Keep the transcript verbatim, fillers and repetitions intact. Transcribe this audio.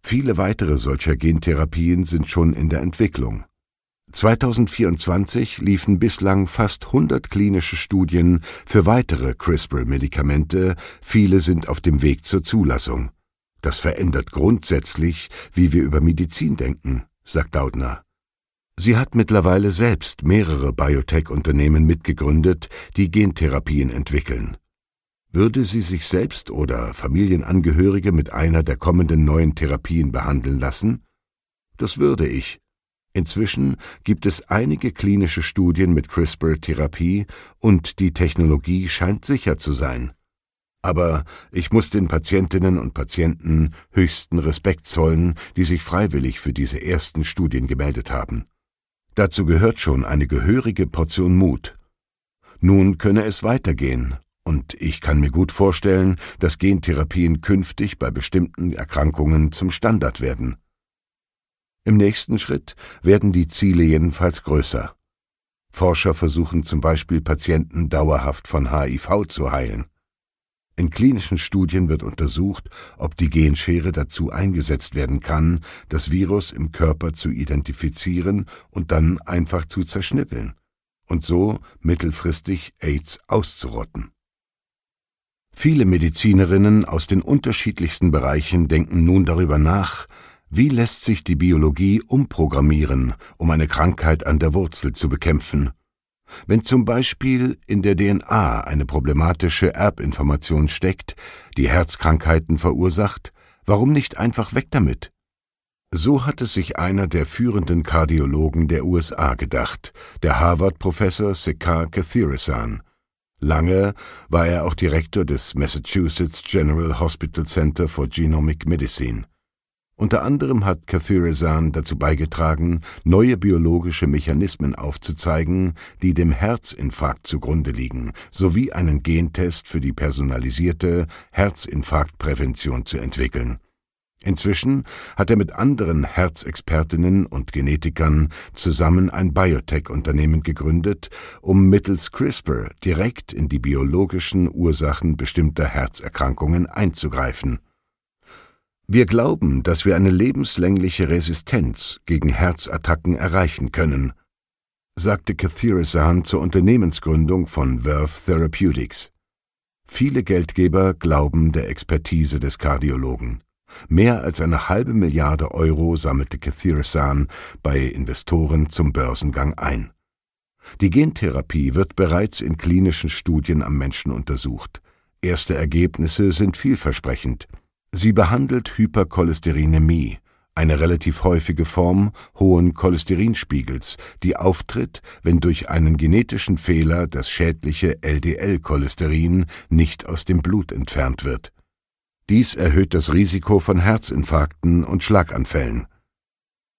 Viele weitere solcher Gentherapien sind schon in der Entwicklung. zweitausendvierundzwanzig liefen bislang fast hundert klinische Studien für weitere CRISPR-Medikamente, viele sind auf dem Weg zur Zulassung. Das verändert grundsätzlich, wie wir über Medizin denken, sagt Doudna. Sie hat mittlerweile selbst mehrere Biotech-Unternehmen mitgegründet, die Gentherapien entwickeln. Würde sie sich selbst oder Familienangehörige mit einer der kommenden neuen Therapien behandeln lassen? Das würde ich. Inzwischen gibt es einige klinische Studien mit CRISPR-Therapie und die Technologie scheint sicher zu sein. Aber ich muss den Patientinnen und Patienten höchsten Respekt zollen, die sich freiwillig für diese ersten Studien gemeldet haben. Dazu gehört schon eine gehörige Portion Mut. Nun könne es weitergehen, und ich kann mir gut vorstellen, dass Gentherapien künftig bei bestimmten Erkrankungen zum Standard werden. Im nächsten Schritt werden die Ziele jedenfalls größer. Forscher versuchen zum Beispiel Patienten dauerhaft von H I V zu heilen. In klinischen Studien wird untersucht, ob die Genschere dazu eingesetzt werden kann, das Virus im Körper zu identifizieren und dann einfach zu zerschnippeln und so mittelfristig AIDS auszurotten. Viele Medizinerinnen aus den unterschiedlichsten Bereichen denken nun darüber nach, wie lässt sich die Biologie umprogrammieren, um eine Krankheit an der Wurzel zu bekämpfen. Wenn zum Beispiel in der D N A eine problematische Erbinformation steckt, die Herzkrankheiten verursacht, warum nicht einfach weg damit? So hat es sich einer der führenden Kardiologen der U S A gedacht, der Harvard-Professor Sekar Kathiresan. Lange war er auch Direktor des Massachusetts General Hospital Center for Genomic Medicine. Unter anderem hat Kathiresan dazu beigetragen, neue biologische Mechanismen aufzuzeigen, die dem Herzinfarkt zugrunde liegen, sowie einen Gentest für die personalisierte Herzinfarktprävention zu entwickeln. Inzwischen hat er mit anderen Herzexpertinnen und Genetikern zusammen ein Biotech-Unternehmen gegründet, um mittels CRISPR direkt in die biologischen Ursachen bestimmter Herzerkrankungen einzugreifen. Wir glauben, dass wir eine lebenslängliche Resistenz gegen Herzattacken erreichen können, sagte Kathiresan zur Unternehmensgründung von Verve Therapeutics. Viele Geldgeber glauben der Expertise des Kardiologen. Mehr als eine halbe Milliarde Euro sammelte Kathiresan bei Investoren zum Börsengang ein. Die Gentherapie wird bereits in klinischen Studien am Menschen untersucht. Erste Ergebnisse sind vielversprechend. Sie behandelt Hypercholesterinämie, eine relativ häufige Form hohen Cholesterinspiegels, die auftritt, wenn durch einen genetischen Fehler das schädliche L D L-Cholesterin nicht aus dem Blut entfernt wird. Dies erhöht das Risiko von Herzinfarkten und Schlaganfällen.